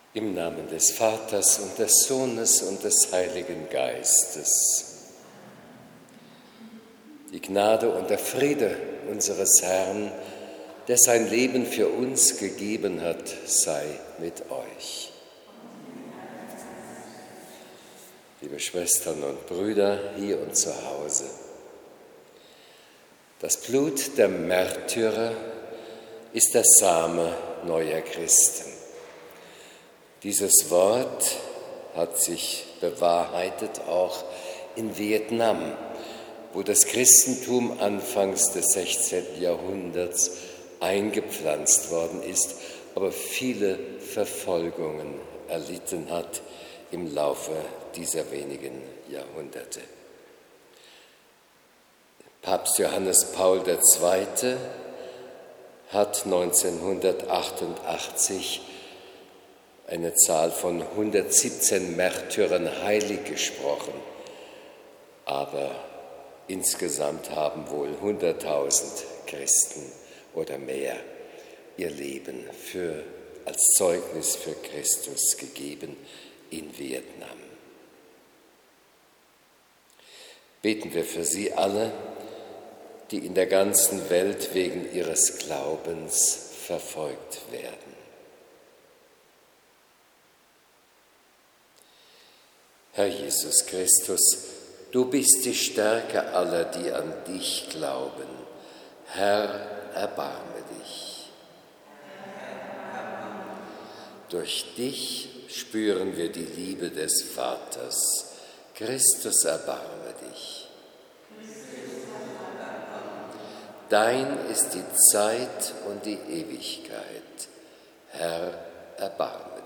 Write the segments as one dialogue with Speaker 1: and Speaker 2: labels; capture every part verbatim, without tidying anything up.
Speaker 1: Im Namen des Vaters und des Sohnes und des Heiligen Geistes. Die Gnade und der Friede unseres Herrn, der sein Leben für uns gegeben hat, sei mit euch. Liebe Schwestern und Brüder hier und zu Hause, das Blut der Märtyrer ist der Same neuer Christen. Dieses Wort hat sich bewahrheitet auch in Vietnam, wo das Christentum anfangs des sechzehnten Jahrhunderts eingepflanzt worden ist, aber viele Verfolgungen erlitten hat im Laufe dieser wenigen Jahrhunderte. Papst Johannes Paul der Zweite hat neunzehnhundertachtundachtzig eine Zahl von hundertsiebzehn Märtyrern heilig gesprochen, aber insgesamt haben wohl hunderttausend Christen oder mehr ihr Leben für, als Zeugnis für Christus gegeben in Vietnam. Beten wir für sie alle, die in der ganzen Welt wegen ihres Glaubens verfolgt werden. Herr Jesus Christus, du bist die Stärke aller, die an dich glauben. Herr, erbarme dich. Durch dich spüren wir die Liebe des Vaters. Christus, erbarme dich. Dein ist die Zeit und die Ewigkeit. Herr, erbarme dich.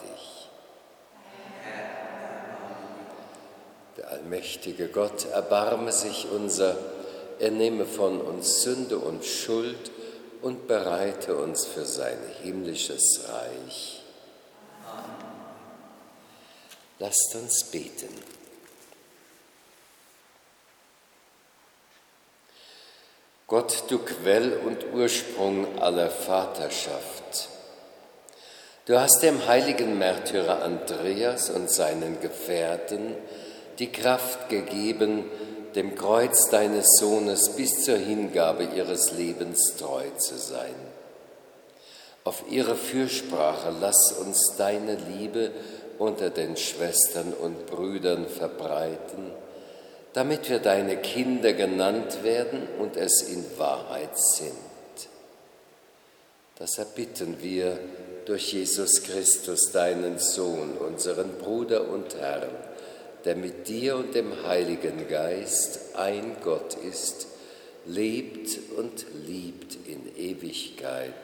Speaker 1: Der allmächtige Gott, erbarme sich unser, er nehme von uns Sünde und Schuld und bereite uns für sein himmlisches Reich. Amen. Lasst uns beten. Gott, du Quell und Ursprung aller Vaterschaft, du hast dem heiligen Märtyrer Andreas und seinen Gefährten die Kraft gegeben, dem Kreuz deines Sohnes bis zur Hingabe ihres Lebens treu zu sein. Auf ihre Fürsprache lass uns deine Liebe unter den Schwestern und Brüdern verbreiten, damit wir deine Kinder genannt werden und es in Wahrheit sind. Das erbitten wir durch Jesus Christus, deinen Sohn, unseren Bruder und Herrn, der mit dir und dem Heiligen Geist ein Gott ist, lebt und liebt in Ewigkeit.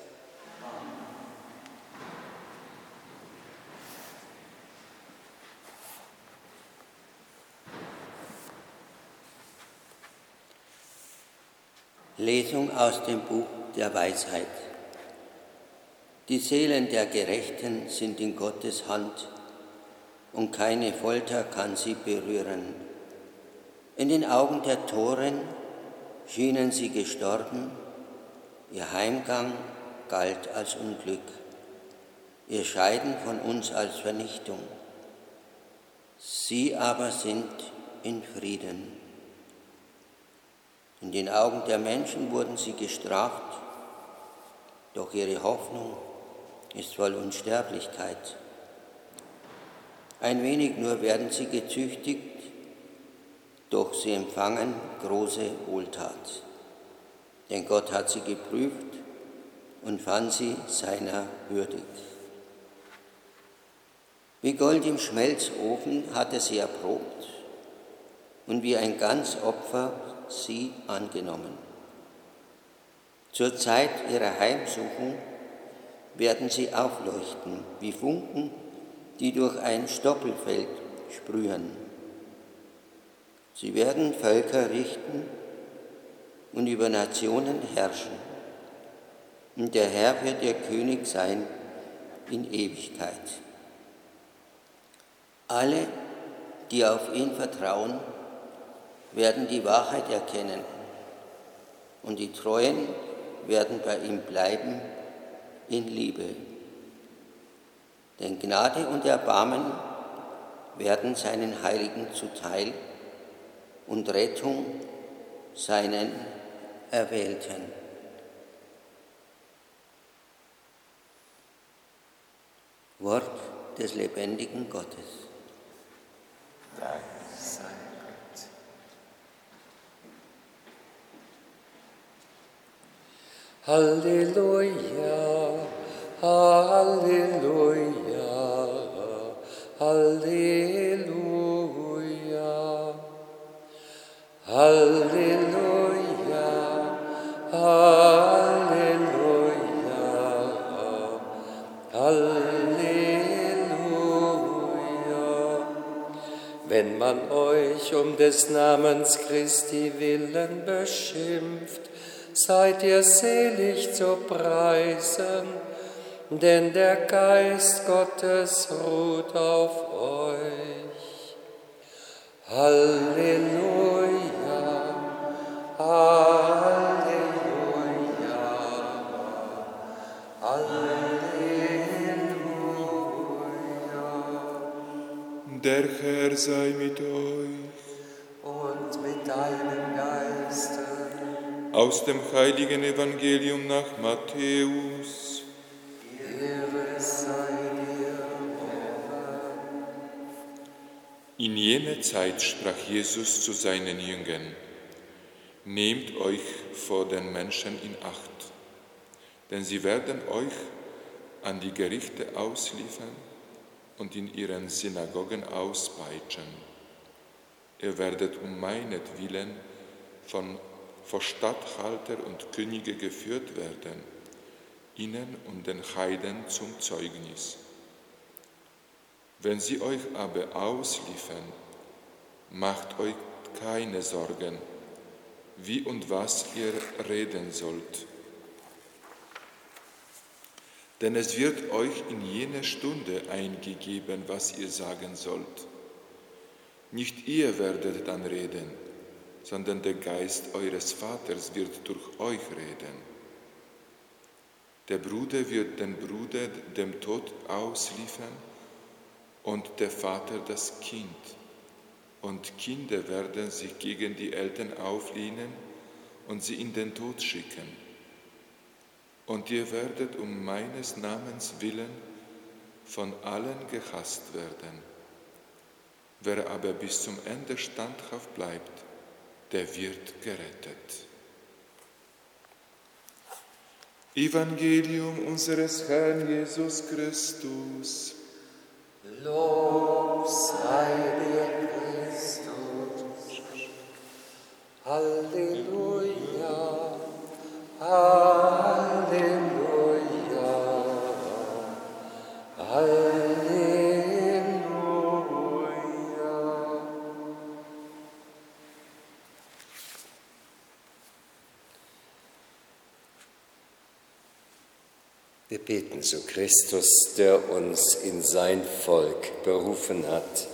Speaker 2: Lesung aus dem Buch der Weisheit. Die Seelen der Gerechten sind in Gottes Hand, und keine Folter kann sie berühren. In den Augen der Toren schienen sie gestorben, ihr Heimgang galt als Unglück, ihr Scheiden von uns als Vernichtung. Sie aber sind in Frieden. In den Augen der Menschen wurden sie gestraft, doch ihre Hoffnung ist voll Unsterblichkeit. Ein wenig nur werden sie gezüchtigt, doch sie empfangen große Wohltat. Denn Gott hat sie geprüft und fand sie seiner würdig. Wie Gold im Schmelzofen hat er sie erprobt und wie ein Ganzopfer sie angenommen. Zur Zeit ihrer Heimsuchung werden sie aufleuchten wie Funken, die durch ein Stoppelfeld sprühen. Sie werden Völker richten und über Nationen herrschen. Und der Herr wird ihr König sein in Ewigkeit. Alle, die auf ihn vertrauen, werden die Wahrheit erkennen, und die Treuen werden bei ihm bleiben in Liebe. Denn Gnade und Erbarmen werden seinen Heiligen zuteil und Rettung seinen Erwählten. Wort des lebendigen Gottes.
Speaker 1: Dank sei Gott. Halleluja, Halleluja, Halleluja, Halleluja, Halleluja, Halleluja. Wenn man euch um des Namens Christi willen beschimpft, seid ihr selig zu preisen, denn der Geist Gottes ruht auf euch. Halleluja, Halleluja, Halleluja.
Speaker 3: Der Herr sei mit euch.
Speaker 1: Und mit deinem Geiste.
Speaker 3: Aus dem heiligen Evangelium nach Matthäus.
Speaker 1: Ehre sei dir, Herr.
Speaker 3: In jener Zeit sprach Jesus zu seinen Jüngern: Nehmt euch vor den Menschen in Acht, denn sie werden euch an die Gerichte ausliefern und in ihren Synagogen auspeitschen. Ihr werdet um meinetwillen von vor Statthalter und Könige geführt werden, ihnen und den Heiden zum Zeugnis. Wenn sie euch aber ausliefern, macht euch keine Sorgen, wie und was ihr reden sollt. Denn es wird euch in jener Stunde eingegeben, was ihr sagen sollt. Nicht ihr werdet dann reden, sondern der Geist eures Vaters wird durch euch reden. Der Bruder wird den Bruder dem Tod ausliefern und der Vater das Kind. Und Kinder werden sich gegen die Eltern auflehnen und sie in den Tod schicken. Und ihr werdet um meines Namens willen von allen gehasst werden. Wer aber bis zum Ende standhaft bleibt, der wird gerettet. Evangelium unseres Herrn Jesus Christus.
Speaker 1: Lob sei dir, Christus. Halleluja, Halleluja, Halleluja. Wir beten zu Christus, der uns in sein Volk berufen hat.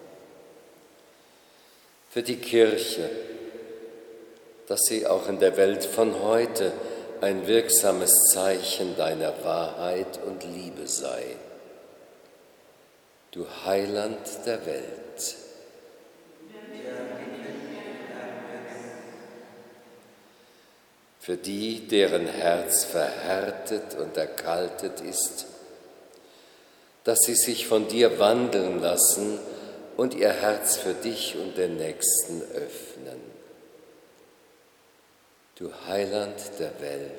Speaker 1: Für die Kirche, dass sie auch in der Welt von heute ein wirksames Zeichen deiner Wahrheit und Liebe sei. Du Heiland der Welt. Für die, deren Herz verhärtet und erkaltet ist, dass sie sich von dir wandeln lassen und ihr Herz für dich und den Nächsten öffnen. Du Heiland der Welt.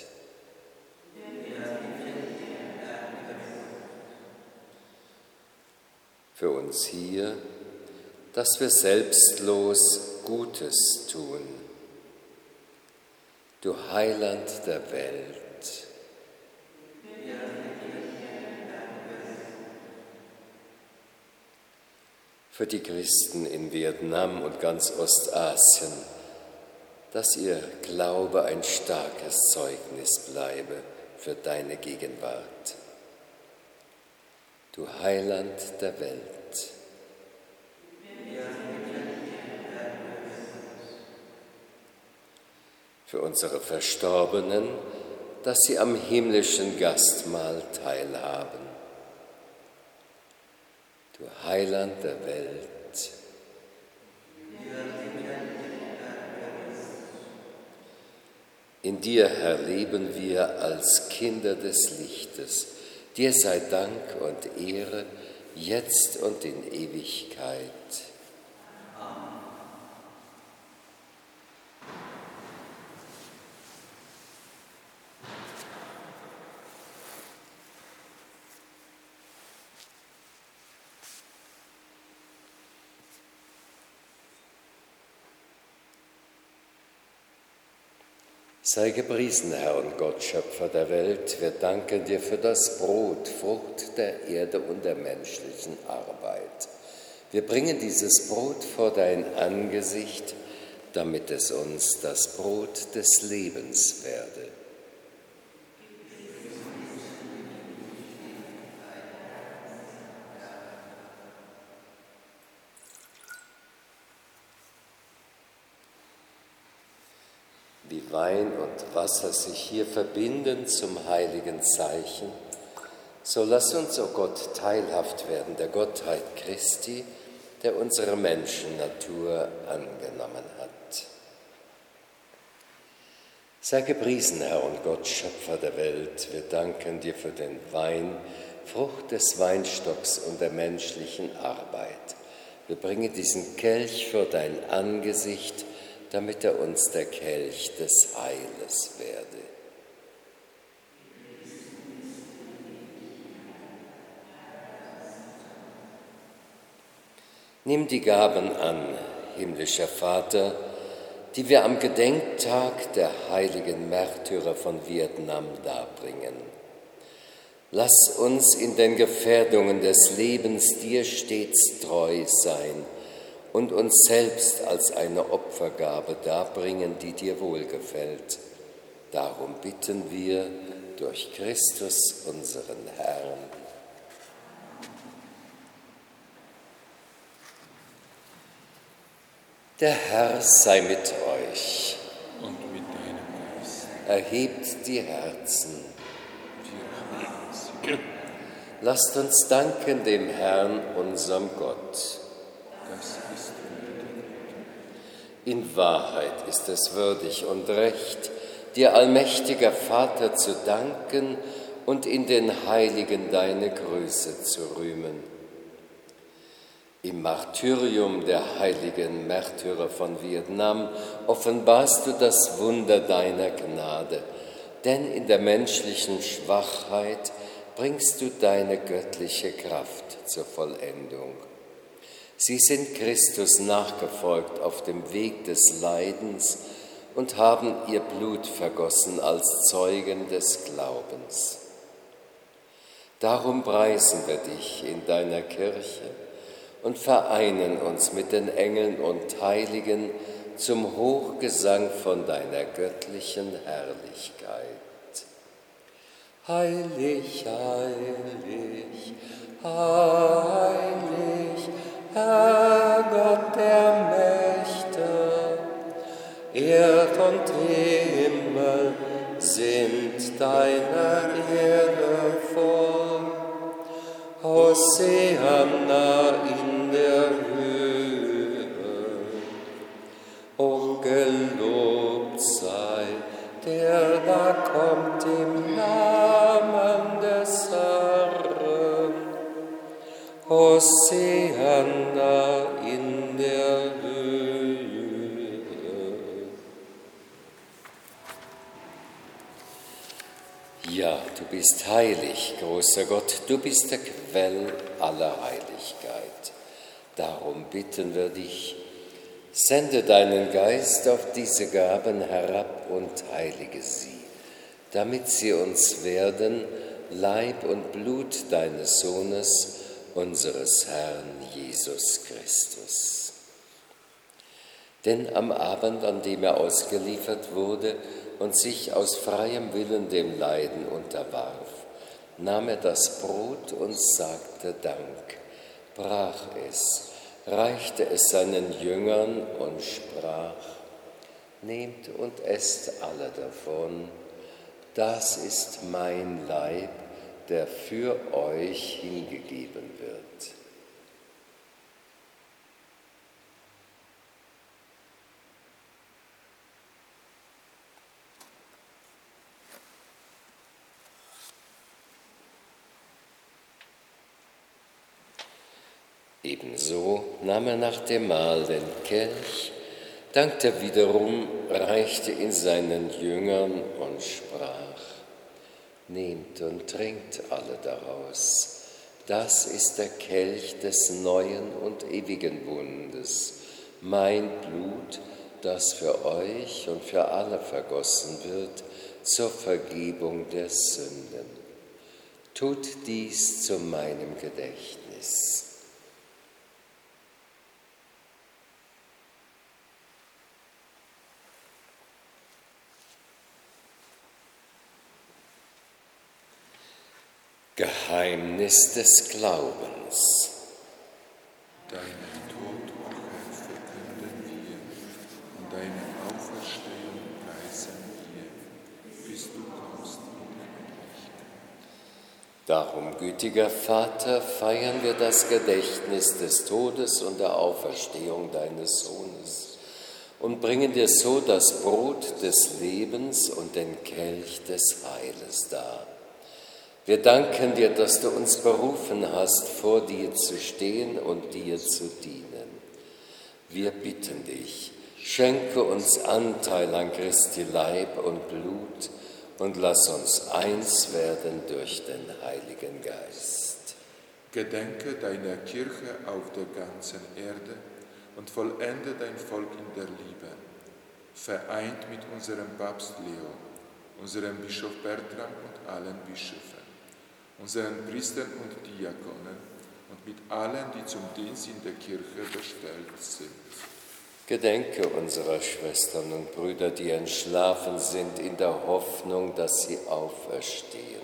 Speaker 1: Für uns hier, dass wir selbstlos Gutes tun. Du Heiland der Welt. Für die Christen in Vietnam und ganz Ostasien, dass ihr Glaube ein starkes Zeugnis bleibe für deine Gegenwart. Du Heiland der Welt. Für unsere Verstorbenen, dass sie am himmlischen Gastmahl teilhaben. du Heiland der Welt. In dir, Herr, leben wir als Kinder des Lichtes. Dir sei Dank und Ehre, jetzt und in Ewigkeit. Sei gepriesen, Herr und Gott, Schöpfer der Welt. Wir danken dir für das Brot, Frucht der Erde und der menschlichen Arbeit. Wir bringen dieses Brot vor dein Angesicht, damit es uns das Brot des Lebens werde. Wie Wein und Wasser sich hier verbinden zum heiligen Zeichen, so lass uns, o Gott, teilhaft werden der Gottheit Christi, der unsere Menschennatur angenommen hat. Sei gepriesen, Herr und Gott, Schöpfer der Welt. Wir danken dir für den Wein, Frucht des Weinstocks und der menschlichen Arbeit. Wir bringen diesen Kelch vor dein Angesicht, damit er uns der Kelch des Heiles werde. Nimm die Gaben an, himmlischer Vater, die wir am Gedenktag der heiligen Märtyrer von Vietnam darbringen. Lass uns in den Gefährdungen des Lebens dir stets treu sein und uns selbst als eine Opfergabe darbringen, die dir wohlgefällt. Darum bitten wir durch Christus, unseren Herrn. Der Herr sei mit euch.
Speaker 3: Und mit deinem Geist.
Speaker 1: Erhebt die Herzen.
Speaker 3: Wir
Speaker 1: Lasst uns danken dem Herrn, unserem Gott.
Speaker 3: Das ist
Speaker 1: In Wahrheit ist es würdig und recht, dir, allmächtiger Vater, zu danken und in den Heiligen deine Größe zu rühmen. Im Martyrium der heiligen Märtyrer von Vietnam offenbarst du das Wunder deiner Gnade, denn in der menschlichen Schwachheit bringst du deine göttliche Kraft zur Vollendung. Sie sind Christus nachgefolgt auf dem Weg des Leidens und haben ihr Blut vergossen als Zeugen des Glaubens. Darum preisen wir dich in deiner Kirche und vereinen uns mit den Engeln und Heiligen zum Hochgesang von deiner göttlichen Herrlichkeit. Heilig, heilig, heilig, Herr Gott der Mächte, Erd und Himmel sind deiner Ehre voll. Hosianna in der Höhe, o gelobt sei, der da kommt im Namen des Herrn. Hosianna in der Höhe. Ja, du bist heilig, großer Gott, du bist der Quell aller Heiligkeit. Darum bitten wir dich, sende deinen Geist auf diese Gaben herab und heilige sie, damit sie uns werden Leib und Blut deines Sohnes, unseres Herrn Jesus Christus. Denn am Abend, an dem er ausgeliefert wurde und sich aus freiem Willen dem Leiden unterwarf, nahm er das Brot und sagte Dank, brach es, reichte es seinen Jüngern und sprach: Nehmt und esst alle davon, das ist mein Leib, der für euch hingegeben wird. Ebenso nahm er nach dem Mahl den Kelch, dankte wiederum, reichte ihn seinen Jüngern und sprach: Nehmt und trinkt alle daraus. Das ist der Kelch des neuen und ewigen Bundes, mein Blut, das für euch und für alle vergossen wird zur Vergebung der Sünden. Tut dies zu meinem Gedächtnis. Geheimnis des Glaubens.
Speaker 3: Deinen Tod, o Herr, verkünden wir, und deine Auferstehung preisen wir, bis du kommst in Herrlichkeit.
Speaker 1: Darum, gütiger Vater, feiern wir das Gedächtnis des Todes und der Auferstehung deines Sohnes und bringen dir so das Brot des Lebens und den Kelch des Heiles dar. Wir danken dir, dass du uns berufen hast, vor dir zu stehen und dir zu dienen. Wir bitten dich, schenke uns Anteil an Christi Leib und Blut und lass uns eins werden durch den Heiligen Geist.
Speaker 3: Gedenke deiner Kirche auf der ganzen Erde und vollende dein Volk in der Liebe, vereint mit unserem Papst Leo, unserem Bischof Bertram und allen Bischöfen, unseren Priestern und Diakonen und mit allen, die zum Dienst in der Kirche bestellt sind.
Speaker 1: Gedenke unserer Schwestern und Brüder, die entschlafen sind, in der Hoffnung, dass sie auferstehen.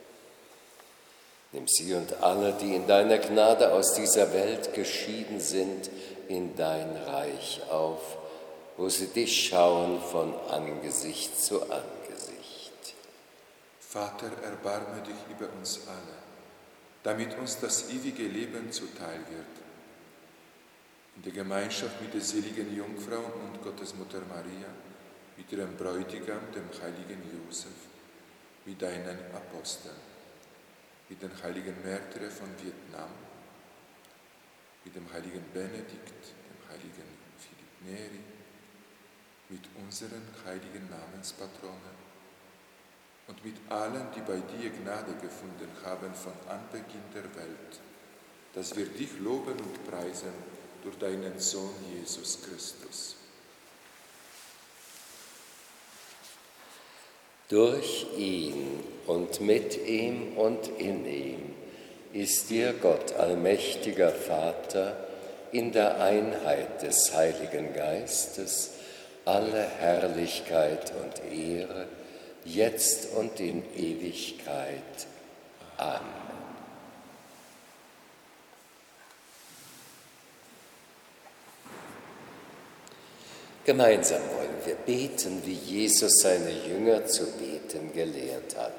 Speaker 1: Nimm sie und alle, die in deiner Gnade aus dieser Welt geschieden sind, in dein Reich auf, wo sie dich schauen von Angesicht zu Angesicht.
Speaker 3: Vater, erbarme dich über uns alle, damit uns das ewige Leben zuteil wird. In der Gemeinschaft mit der seligen Jungfrau und Gottesmutter Maria, mit ihrem Bräutigam, dem heiligen Josef, mit deinen Aposteln, mit den heiligen Märtyrern von Vietnam, mit dem heiligen Benedikt, dem heiligen Philipp Neri, mit unseren heiligen Namenspatronen und mit allen, die bei dir Gnade gefunden haben von Anbeginn der Welt, dass wir dich loben und preisen durch deinen Sohn Jesus Christus.
Speaker 1: Durch ihn und mit ihm und in ihm ist dir Gott, allmächtiger Vater, in der Einheit des Heiligen Geistes alle Herrlichkeit und Ehre, jetzt und in Ewigkeit. Amen. Gemeinsam wollen wir beten, wie Jesus seine Jünger zu beten gelehrt hat.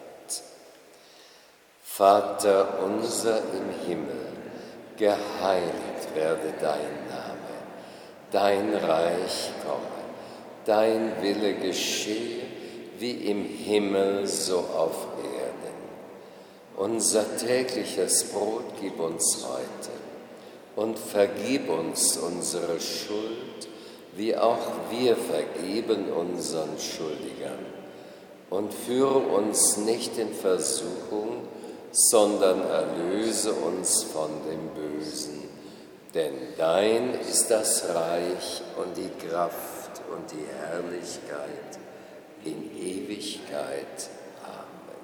Speaker 1: Vater unser im Himmel, geheiligt werde dein Name, dein Reich komme, dein Wille geschehe, wie im Himmel so auf Erden. Unser tägliches Brot gib uns heute und vergib uns unsere Schuld, wie auch wir vergeben unseren Schuldigern. Und führe uns nicht in Versuchung, sondern erlöse uns von dem Bösen. Denn dein ist das Reich und die Kraft und die Herrlichkeit in Ewigkeit. Amen.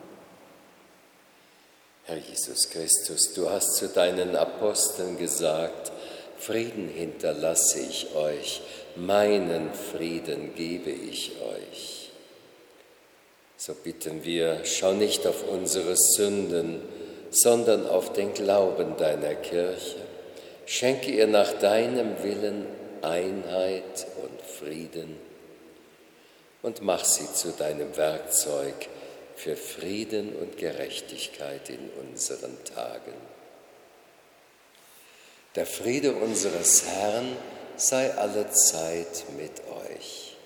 Speaker 1: Herr Jesus Christus, du hast zu deinen Aposteln gesagt: Frieden hinterlasse ich euch, meinen Frieden gebe ich euch. So bitten wir, schau nicht auf unsere Sünden, sondern auf den Glauben deiner Kirche. Schenke ihr nach deinem Willen Einheit und Frieden und mach sie zu deinem Werkzeug für Frieden und Gerechtigkeit in unseren Tagen. Der Friede unseres Herrn sei allezeit mit euch.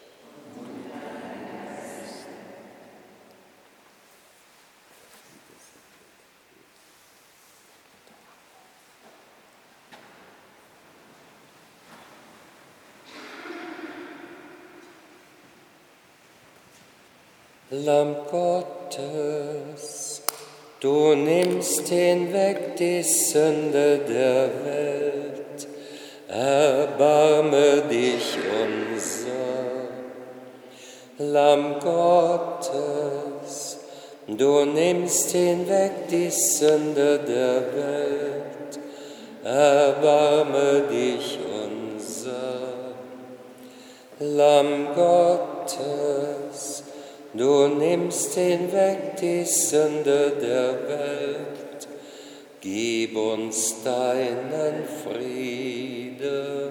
Speaker 1: Lamm Gottes, du nimmst hinweg die Sünde der Welt, erbarme dich unser. Lamm Gottes, du nimmst hinweg die Sünde der Welt, erbarme dich unser. Lamm Gottes, du nimmst hinweg die Sünde der Welt, gib uns deinen Frieden.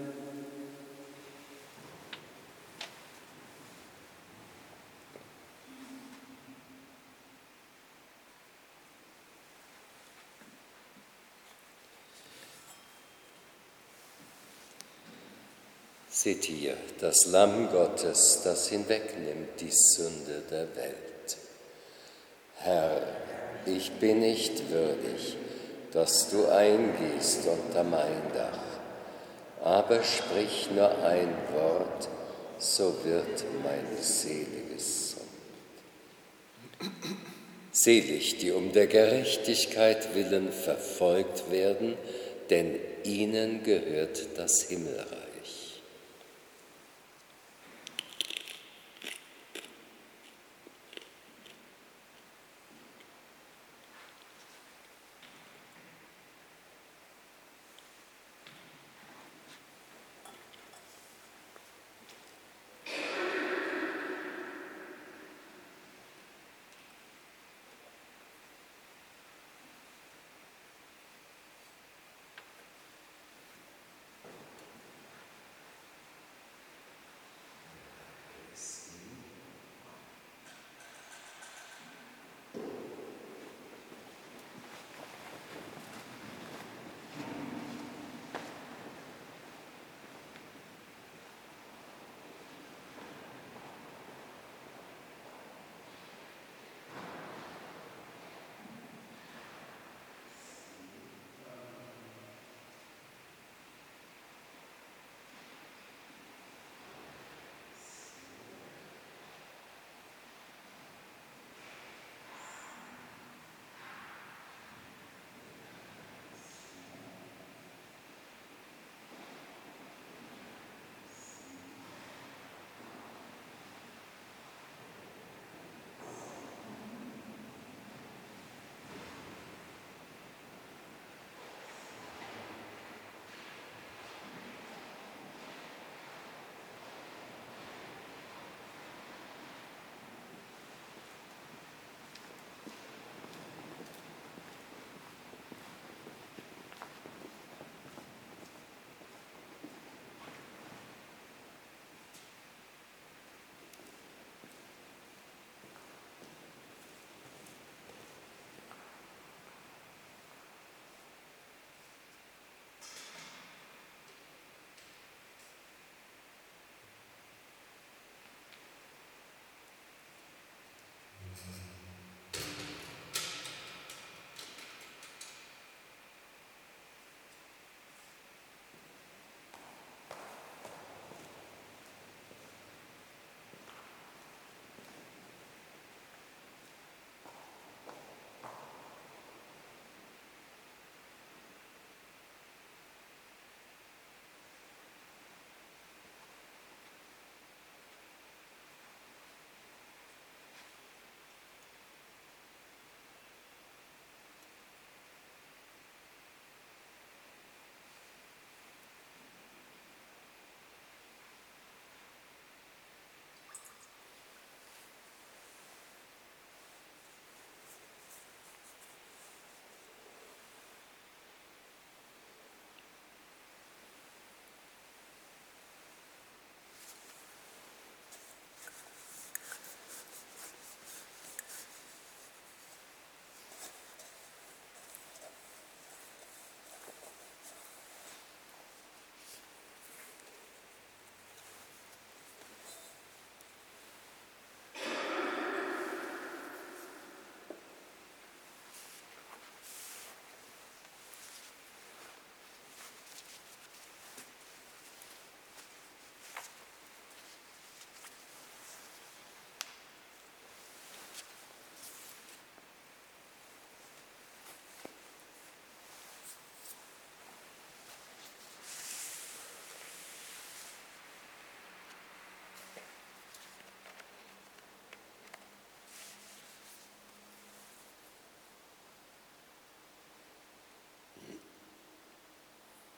Speaker 1: Seht hier, das Lamm Gottes, das hinwegnimmt die Sünde der Welt. Herr, ich bin nicht würdig, dass du eingehst unter mein Dach, aber sprich nur ein Wort, so wird meine Seele gesund. Selig, die um der Gerechtigkeit willen verfolgt werden, denn ihnen gehört das Himmelreich.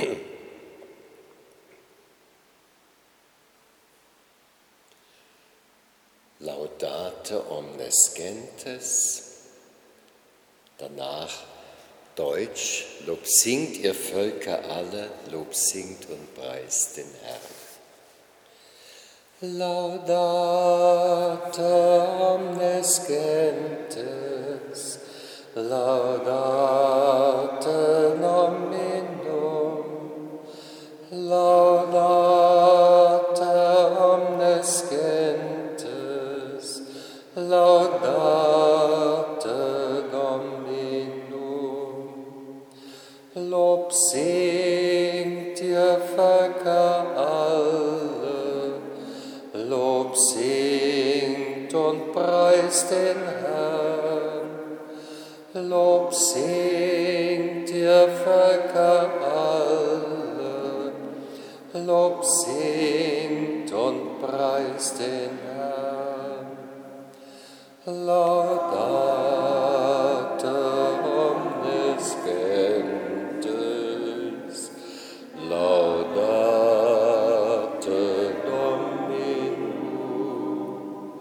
Speaker 1: Laudate omnes gentes. Danach Deutsch, Lob singt ihr Völker alle, Lob singt und preist den Herrn. Laudate omnes gentes, laudate nominum, laudate omnes gentes, laudate Dominum. Lob singt ihr Völker alle, Lob singt und preist den Herrn. Lob singt ihr Völker alle, Lob singt und preist den Herrn. Laudate omnes gentes, laudate Dominum,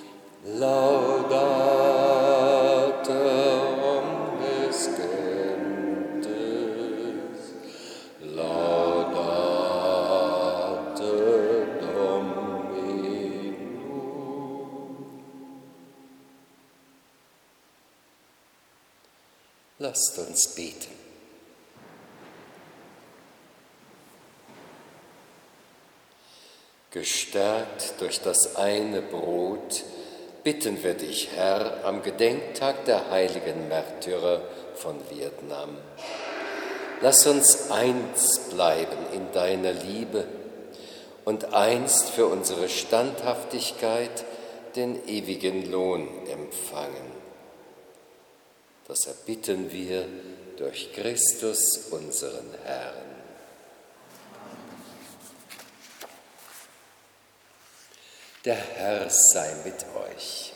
Speaker 1: laudate omnes gentes, laudate Dominum. Lasst uns beten. Gestärkt durch das eine Brot bitten wir dich, Herr, am Gedenktag der heiligen Märtyrer von Vietnam. Lass uns eins bleiben in deiner Liebe und einst für unsere Standhaftigkeit den ewigen Lohn empfangen. Das erbitten wir durch Christus, unseren Herrn. Der Herr sei mit euch.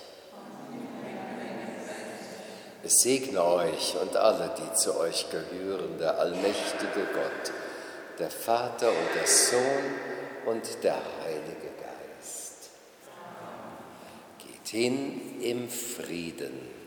Speaker 1: Es segne euch und alle, die zu euch gehören, der allmächtige Gott, der Vater und der Sohn und der Heilige Geist. Geht hin im Frieden.